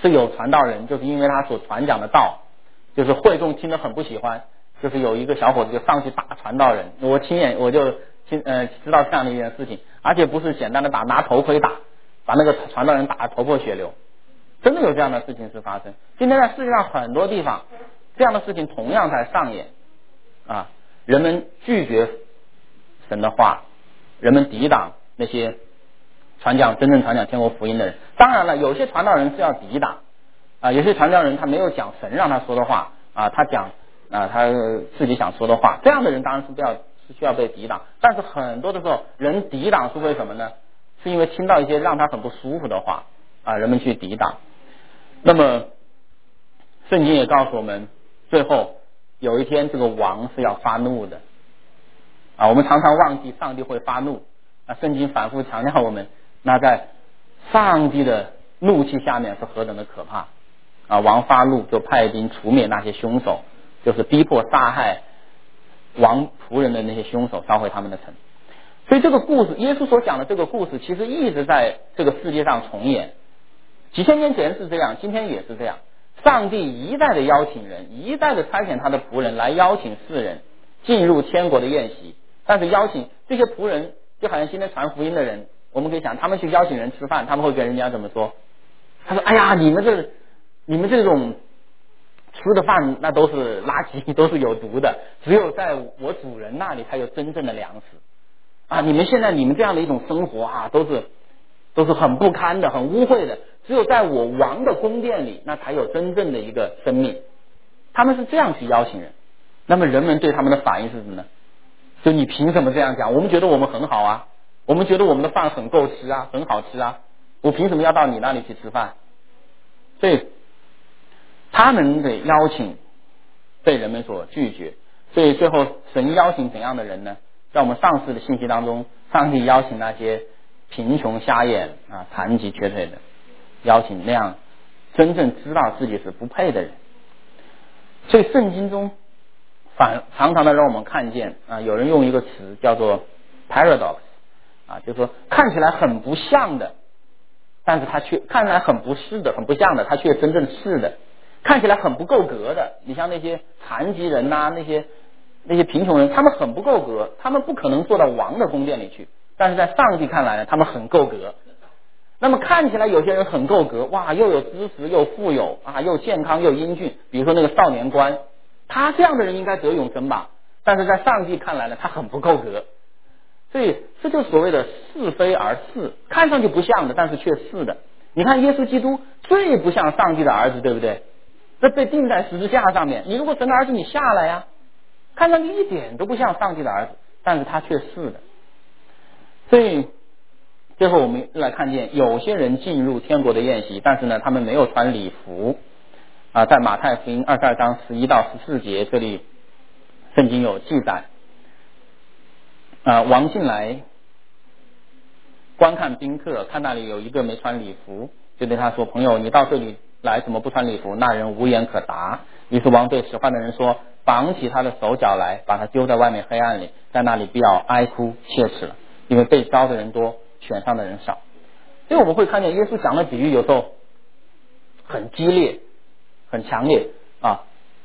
是有传道人，就是因为他所传讲的道，就是会众听得很不喜欢，就是有一个小伙子就上去打传道人，我亲眼我就亲呃知道这样的一件事情，而且不是简单的打，拿头盔打，把那个传道人打得头破血流，真的有这样的事情是发生。今天在世界上很多地方，这样的事情同样在上演啊，人们拒绝神的话，人们抵挡那些传讲真正传讲天国福音的人。当然了，有些传道人是要抵挡啊，有些传道人他没有讲神让他说的话啊，他讲啊他自己想说的话，这样的人当然是不要是需要被抵挡。但是很多的时候，人抵挡是为什么呢？是因为听到一些让他很不舒服的话啊，人们去抵挡。那么圣经也告诉我们，最后有一天这个王是要发怒的啊。我们常常忘记上帝会发怒啊，圣经反复强调我们，那在上帝的怒气下面是何等的可怕啊！王发怒就派兵除灭那些凶手，就是逼迫杀害王仆人的那些凶手，烧毁他们的城。所以这个故事，耶稣所讲的这个故事，其实一直在这个世界上重演。几千年前是这样，今天也是这样。上帝一再的邀请人，一再的差遣他的仆人来邀请世人进入天国的宴席。但是邀请这些仆人，就好像今天传福音的人，我们可以想，他们去邀请人吃饭，他们会跟人家怎么说？他说：“哎呀，你们这你们这种吃的饭那都是垃圾，都是有毒的，只有在我主人那里才有真正的粮食啊！你们现在你们这样的一种生活啊，都是都是很不堪的，很污秽的。只有在我王的宫殿里，那才有真正的一个生命。”他们是这样去邀请人。那么人们对他们的反应是什么呢？就你凭什么这样讲？我们觉得我们很好啊，我们觉得我们的饭很够吃啊，很好吃啊，我凭什么要到你那里去吃饭？所以他们的邀请被人们所拒绝。所以最后神邀请怎样的人呢？在我们上次的信息当中，上帝邀请那些贫穷瞎眼啊、残疾瘸腿的，邀请那样真正知道自己是不配的人。所以圣经中反常常的让我们看见啊，有人用一个词叫做 paradox 啊，就是说看起来很不像的，但是他却看起来很不是的，很不像的，他却真正是的。看起来很不够格的，你像那些残疾人呐、啊，那些那些贫穷人，他们很不够格，他们不可能坐到王的宫殿里去。但是在上帝看来呢，他们很够格。那么看起来有些人很够格，哇，又有知识，又富有啊，又健康，又英俊。比如说那个少年官，他这样的人应该得永生吧？但是在上帝看来呢，他很不够格。所以这就是所谓的是非而是，看上去不像的，但是却是的。你看耶稣基督最不像上帝的儿子，对不对？这被钉在十字架上面，你如果神的儿子，你下来呀，看上去一点都不像上帝的儿子，但是他却是的。所以最后我们来看见，有些人进入天国的宴席，但是呢，他们没有穿礼服啊，在马太福音二十二章十一到十四节，这里圣经有记载啊，王进来观看宾客，看那里有一个没穿礼服，就对他说：“朋友，你到这里来怎么不穿礼服？”那人无言可答。于是王对使唤的人说：“绑起他的手脚来，把他丢在外面黑暗里，在那里必要哀哭切齿了，因为被招的人多，选上的人少。”所以我们会看见耶稣讲的比喻有时候很激烈，很强烈啊。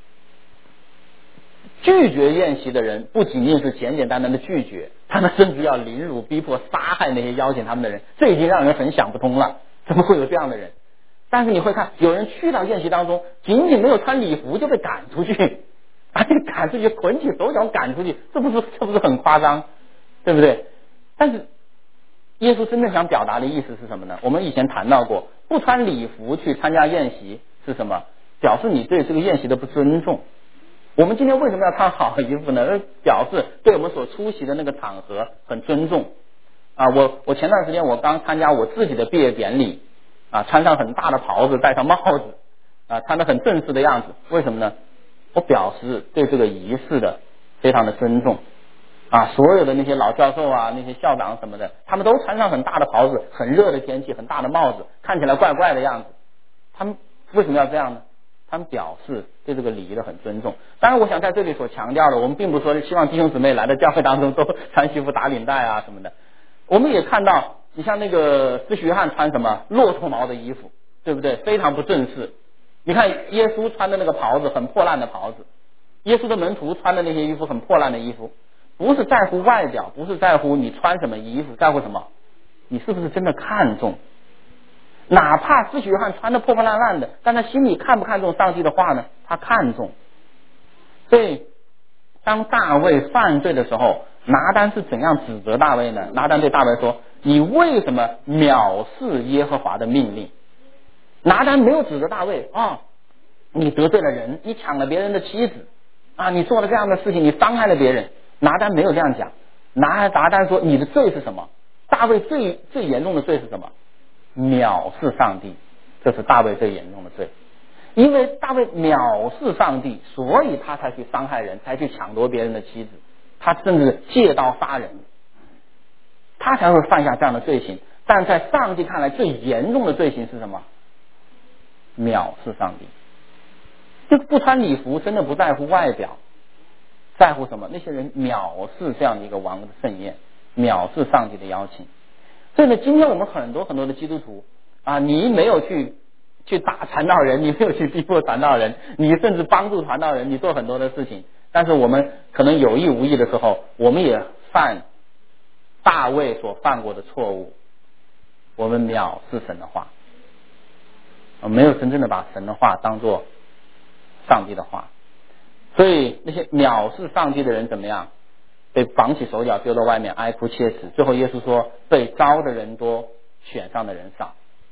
拒绝宴席的人不仅仅是简简单单的拒绝，他们甚至要凌辱、逼迫、杀害那些邀请他们的人，这已经让人很想不通了。怎么会有这样的人？但是你会看，有人去到宴席当中，仅仅没有穿礼服就被赶出去，而且赶出去捆起手脚赶出去，这不是这不是很夸张，对不对？但是耶稣真正想表达的意思是什么呢？我们以前谈到过，不穿礼服去参加宴席是什么？表示你对这个宴席的不尊重。我们今天为什么要穿好衣服呢？表示对我们所出席的那个场合很尊重啊！我我前段时间我刚参加我自己的毕业典礼啊，穿上很大的袍子，戴上帽子啊，穿得很正式的样子。为什么呢？我表示对这个仪式的非常的尊重啊！所有的那些老教授啊，那些校长什么的，他们都穿上很大的袍子，很热的天气，很大的帽子，看起来怪怪的样子。他们为什么要这样呢？他们表示对这个礼仪的很尊重。当然我想在这里所强调的，我们并不是说希望弟兄姊妹来到教会当中都穿西服打领带啊什么的。我们也看到你像那个施洗约翰穿什么骆驼毛的衣服， 对不对？非常不正式。你看耶稣穿的那个袍子，很破烂的袍子，耶稣的门徒穿的那些衣服，很破烂的衣服，不是在乎外表，不是在乎你穿什么衣服，在乎什么？你是不是真的看重？哪怕施洗约翰穿的破破烂烂的，但他心里看不看重上帝的话呢？他看重。所以当大卫犯罪的时候，拿单是怎样指责大卫呢？拿单对大卫说，你为什么藐视耶和华的命令？拿单没有指责大卫啊、哦，你得罪了人，你抢了别人的妻子啊，你做了这样的事情，你伤害了别人。拿单没有这样讲，拿拿单说你的罪是什么？大卫最最严重的罪是什么？藐视上帝，这是大卫最严重的罪。因为大卫藐视上帝，所以他才去伤害人，才去抢夺别人的妻子，他甚至借刀杀人，他才会犯下这样的罪行。但在上帝看来，最严重的罪行是什么？藐视上帝。这个不穿礼服，真的不在乎外表，在乎什么？那些人藐视这样的一个王的盛宴，藐视上帝的邀请。所以呢，今天我们很多很多的基督徒啊，你没有去去打传道人，你没有去逼迫传道人，你甚至帮助传道人，你做很多的事情，但是我们可能有意无意的时候，我们也犯大卫所犯过的错误，我们藐视神的话，没有真正的把神的话当作上帝的话。所以那些藐视上帝的人怎么样？被绑起手脚丢到外面，哀哭切齿。最后耶稣说，被招的人多，选上的人少。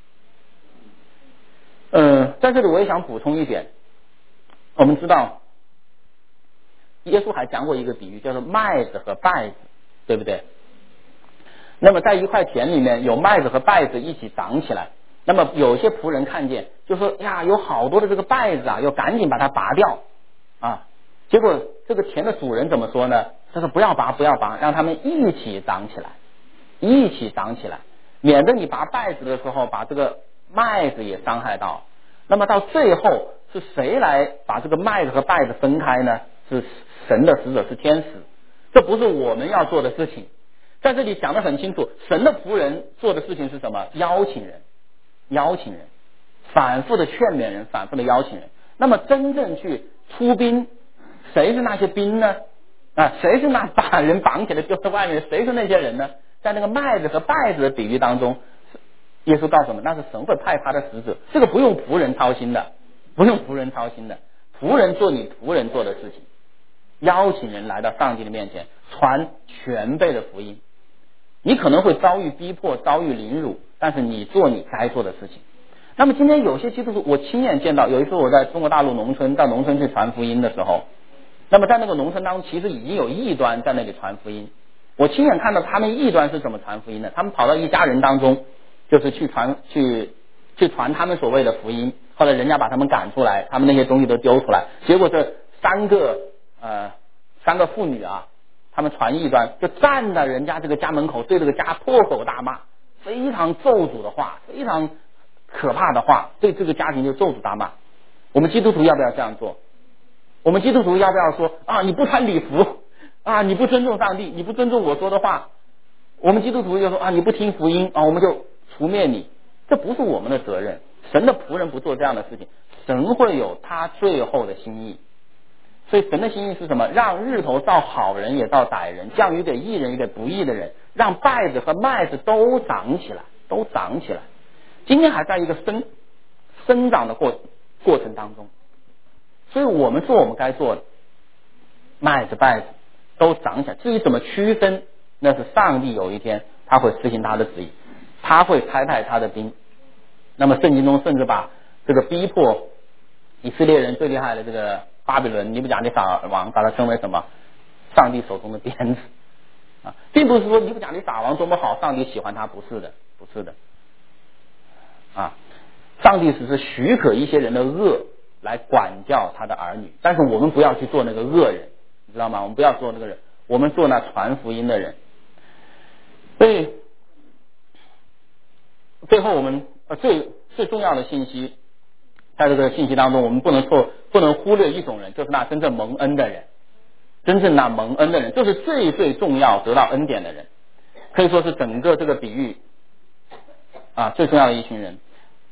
嗯，在这里我也想补充一点，我们知道耶稣还讲过一个比喻，叫做麦子和稗子，对不对？那么在一块田里面有麦子和稗子一起长起来，那么有些仆人看见就说呀，有好多的这个稗子啊，要赶紧把它拔掉啊。结果这个田的主人怎么说呢？他说不要拔不要拔，让他们一起长起来，一起长起来，免得你拔稗子的时候把这个麦子也伤害到。那么到最后是谁来把这个麦子和稗子分开呢？是神的使者，是天使。这不是我们要做的事情。在这里讲得很清楚，神的仆人做的事情是什么？邀请人，邀请人，反复的劝勉人，反复的邀请人。那么真正去出兵，谁是那些兵呢？啊，谁是那把人绑起来丢在外面？谁是那些人呢？在那个麦子和稗子的比喻当中，耶稣告诉我们，那是神会派他的使者，这个不用仆人操心的，不用仆人操心的，仆人做你仆人做的事情，邀请人来到上帝的面前，传全备的福音。你可能会遭遇逼迫，遭遇凌辱，但是你做你该做的事情。那么今天有些基督徒，我亲眼见到，有一次我在中国大陆农村，到农村去传福音的时候，那么在那个农村当中，其实已经有异端在那里传福音。我亲眼看到他们异端是怎么传福音的，他们跑到一家人当中，就是去传去去传他们所谓的福音，后来人家把他们赶出来，他们那些东西都丢出来，结果这三个呃三个妇女啊，他们传异端，就站在人家这个家门口，对这个家破口大骂，非常咒诅的话，非常可怕的话，对这个家庭就咒诅大骂。我们基督徒要不要这样做？我们基督徒要不要说啊，你不穿礼服啊，你不尊重上帝，你不尊重我说的话？我们基督徒就说啊，你不听福音啊，我们就除灭你。这不是我们的责任，神的仆人不做这样的事情，神会有他最后的心意。所以神的心意是什么？让日头照好人也照歹人，降雨给义人也给不义的人，让稗子和麦子都长起来，都长起来。今天还在一个生生长的过过程当中，所以我们做我们该做的，麦子稗子都长起来。至于怎么区分，那是上帝有一天他会实行他的旨意，他会差派他的兵。那么圣经中甚至把这个逼迫以色列人最厉害的这个巴比伦尼布甲尼撒王，把它称为什么？上帝手中的鞭子啊，并不是说尼布甲尼撒王多么好，上帝喜欢他，不是的，不是的啊。上帝只是许可一些人的恶来管教他的儿女，但是我们不要去做那个恶人，你知道吗？我们不要做那个人，我们做那传福音的人。所以最后我们呃最最重要的信息，在这个信息当中，我们不能错不能忽略一种人，就是那真正蒙恩的人，真正那蒙恩的人，就是最最重要得到恩典的人，可以说是整个这个比喻啊最重要的一群人。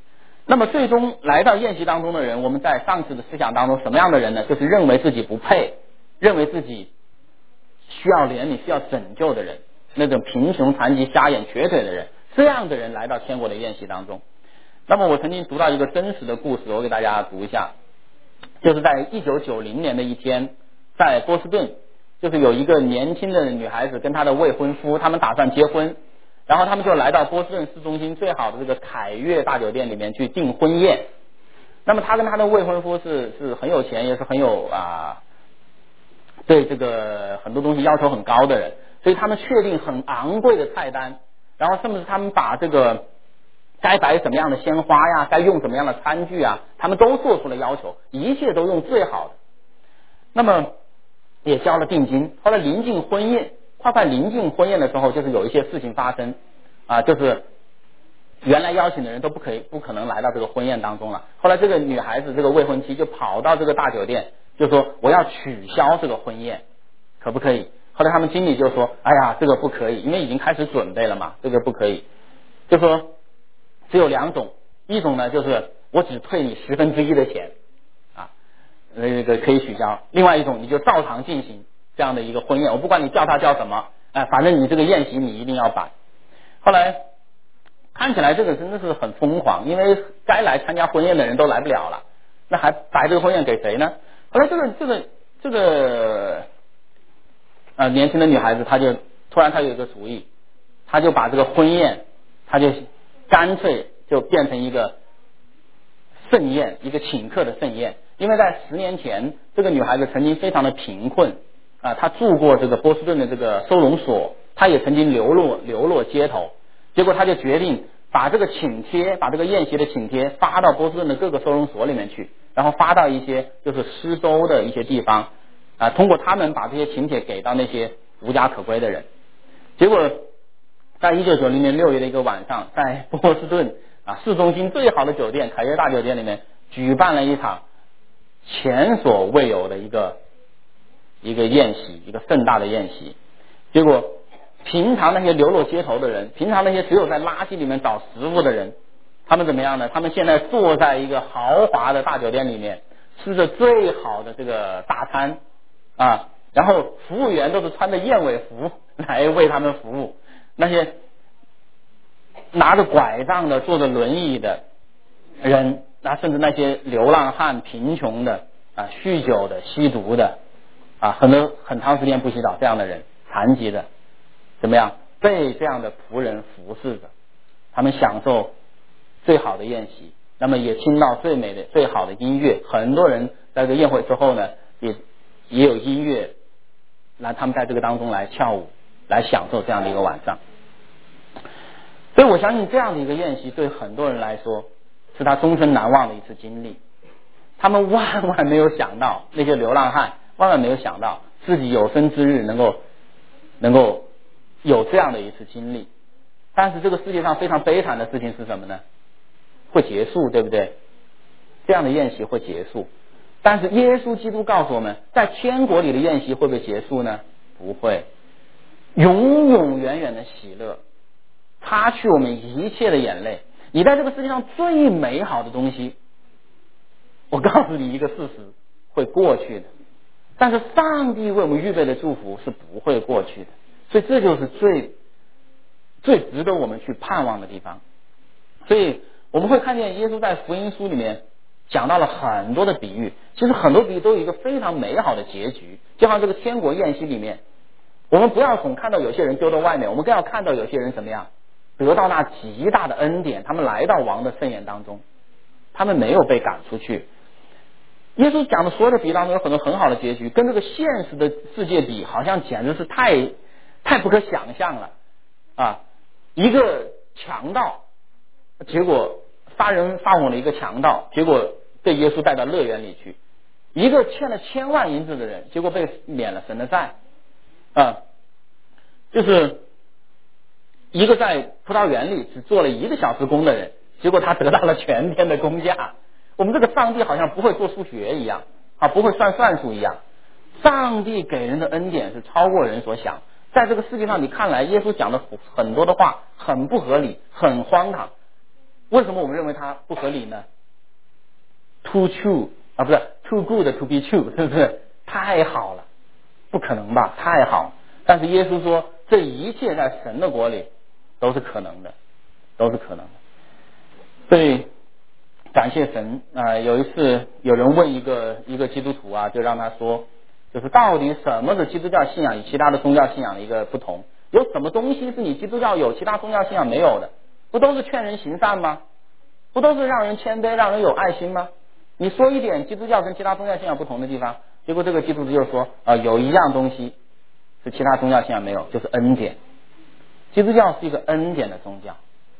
那么最终来到宴席当中的人，我们在上次的思想当中，什么样的人呢？就是认为自己不配，认为自己需要怜悯、需要拯救的人，那种贫穷、残疾、瞎眼、瘸腿的人，这样的人来到天国的宴席当中。那么我曾经读到一个真实的故事，我给大家读一下，就是在一九九零年的一天，在波士顿，就是有一个年轻的女孩子跟她的未婚夫，他们打算结婚，然后他们就来到波士顿市中心最好的这个凯悦大酒店里面去订婚宴。那么她跟她的未婚夫是是很有钱，也是很有啊，对这个很多东西要求很高的人，所以他们确定很昂贵的菜单，然后甚至他们把这个该摆什么样的鲜花呀，该用什么样的餐具啊，他们都做出了要求，一切都用最好的。那么也交了定金。后来临近婚宴，快快临近婚宴的时候，就是有一些事情发生啊，就是原来邀请的人都不可以不可能来到这个婚宴当中了。后来这个女孩子这个未婚妻就跑到这个大酒店，就说我要取消这个婚宴，可不可以？后来他们经理就说，哎呀，这个不可以，因为已经开始准备了嘛，这个不可以。就说只有两种，一种呢就是我只退你十分之一的钱啊，那个可以取消；另外一种你就照常进行这样的一个婚宴，我不管你叫它叫什么，哎，反正你这个宴席你一定要摆。后来看起来这个真的是很疯狂，因为该来参加婚宴的人都来不了了，那还摆这个婚宴给谁呢？后来这个这个这个呃年轻的女孩子，她就突然她有一个主意，她就把这个婚宴，她就干脆就变成一个盛宴，一个请客的盛宴。因为在十年前，这个女孩子曾经非常的贫困啊，她住过这个波士顿的这个收容所，她也曾经流落流落街头。结果她就决定把这个请帖，把这个宴席的请帖发到波士顿的各个收容所里面去，然后发到一些就是失收的一些地方啊，通过他们把这些请帖给到那些无家可归的人。结果在一九九零年六月的一个晚上，在波士顿啊市中心最好的酒店凯悦大酒店里面举办了一场前所未有的一个一个宴席，一个盛大的宴席。结果平常那些流落街头的人，平常那些只有在垃圾里面找食物的人，他们怎么样呢？他们现在坐在一个豪华的大酒店里面，吃着最好的这个大餐啊，然后服务员都是穿着燕尾服来为他们服务，那些拿着拐杖的、坐着轮椅的人，那甚至那些流浪汉、贫穷的啊、酗酒的、吸毒的啊，很多很长时间不洗澡这样的人，残疾的，怎么样被这样的仆人服侍着？他们享受最好的宴席，那么也听到最美的、最好的音乐。很多人在这个宴会之后呢，也也有音乐，来他们在这个当中来跳舞，来享受这样的一个晚上。所以我相信这样的一个宴席对很多人来说是他终身难忘的一次经历。他们万万没有想到，那些流浪汉万万没有想到自己有生之日能够能够有这样的一次经历。但是这个世界上非常悲惨的事情是什么呢？会结束，对不对？这样的宴席会结束。但是耶稣基督告诉我们，在天国里的宴席会不会结束呢？不会，永永远远的喜乐，擦去我们一切的眼泪。你在这个世界上最美好的东西，我告诉你一个事实，会过去的。但是上帝为我们预备的祝福是不会过去的，所以这就是最最值得我们去盼望的地方。所以我们会看见耶稣在福音书里面讲到了很多的比喻，其实很多比喻都有一个非常美好的结局。就像这个天国宴席里面，我们不要总看到有些人丢到外面，我们更要看到有些人怎么样得到那极大的恩典，他们来到王的盛宴当中，他们没有被赶出去。耶稣讲的所有的比喻当中有很多很好的结局，跟这个现实的世界比，好像简直是太太不可想象了啊！一个强盗，结果杀人放火的一个强盗，结果被耶稣带到乐园里去；一个欠了千万银子的人，结果被免了神的债啊！就是一个在葡萄园里只做了一个小时工的人，结果他得到了全天的工价。我们这个上帝好像不会做数学一样啊，不会算算术一样。上帝给人的恩典是超过人所想。在这个世界上，你看来耶稣讲的很多的话很不合理，很荒唐。 为什么我们认为它不合理呢？ Too true 啊，不是 too good to be true， 是不是？太好了，不可能吧？太好。但是耶稣说，这一切在神的国里都是可能的，都是可能的。所以感谢神啊、呃！有一次有人问一个一个基督徒啊，就让他说，就是到底什么是基督教信仰与其他的宗教信仰的一个不同？有什么东西是你基督教有其他宗教信仰没有的？不都是劝人行善吗？不都是让人谦卑让人有爱心吗？你说一点基督教跟其他宗教信仰不同的地方。结果这个基督徒就说啊、呃，有一样东西是其他宗教信仰没有，就是恩典。基督教是一个恩典的宗教。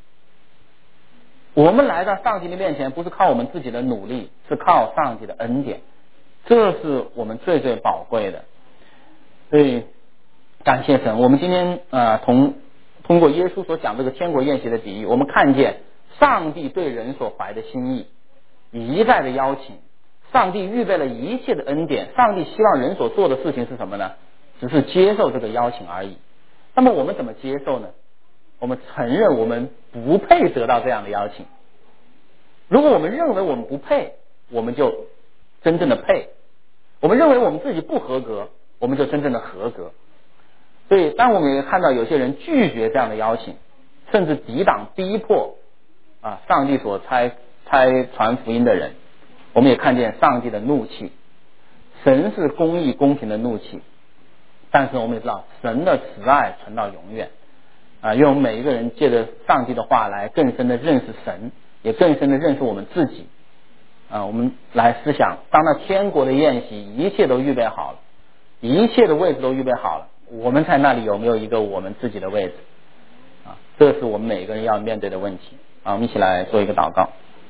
我们来到上帝的面前不是靠我们自己的努力，是靠上帝的恩典，这是我们最最宝贵的。所以感谢神，我们今天呃同通过耶稣所讲这个天国宴席的比喻，我们看见上帝对人所怀的心意，一再的邀请，上帝预备了一切的恩典，上帝希望人所做的事情是什么呢？只是接受这个邀请而已。那么我们怎么接受呢？我们承认我们不配得到这样的邀请。如果我们认为我们不配，我们就真正的配；我们认为我们自己不合格，我们就真正的合格。所以当我们也看到有些人拒绝这样的邀请，甚至抵挡逼迫啊上帝所差差传福音的人，我们也看见上帝的怒气。神是公义公平的怒气，但是我们也知道神的慈爱存到永远啊！愿我们每一个人借着上帝的话来更深的认识神，也更深的认识我们自己啊！我们来思想，当那天国的宴席一切都预备好了，一切的位置都预备好了，我们在那里有没有一个我们自己的位置啊？这是我们每一个人要面对的问题啊！我们一起来做一个祷告。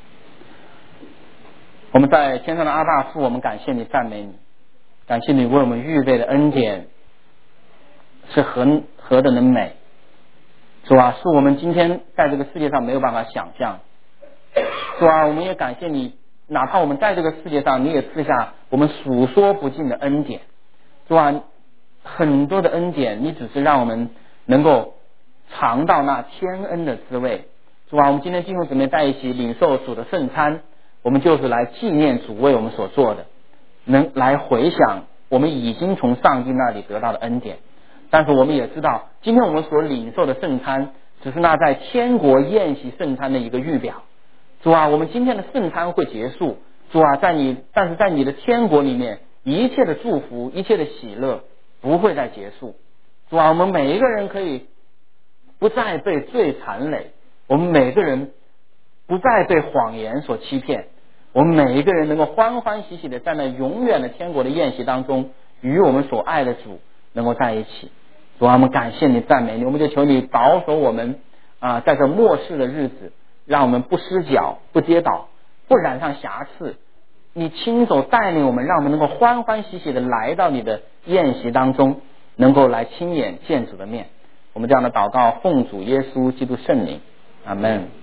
我们在天上的阿爸父，我们感谢你赞美你，感谢你为我们预备的恩典是何何等的美，主啊，是我们今天在这个世界上没有办法想象。主啊，我们也感谢你，哪怕我们在这个世界上，你也赐下我们数说不尽的恩典。主啊，很多的恩典，你只是让我们能够尝到那天恩的滋味。主啊，我们今天弟兄姊妹在一起领受主的圣餐，我们就是来纪念主为我们所做的，能来回想我们已经从上帝那里得到的恩典。但是我们也知道，今天我们所领受的圣餐只是那在天国宴席圣餐的一个预表。主啊，我们今天的圣餐会结束，主啊，在你但是在你的天国里面，一切的祝福一切的喜乐不会再结束。主啊，我们每一个人可以不再被罪缠累，我们每个人不再被谎言所欺骗，我们每一个人能够欢欢喜喜的在那永远的天国的宴席当中，与我们所爱的主能够在一起。主啊，我们感谢你赞美你，我们就求你保守我们啊，在这末世的日子，让我们不失脚不跌倒不染上瑕疵，你亲手带领我们，让我们能够欢欢喜喜的来到你的宴席当中，能够来亲眼见主的面。我们这样的祷告奉主耶稣基督圣名，阿们。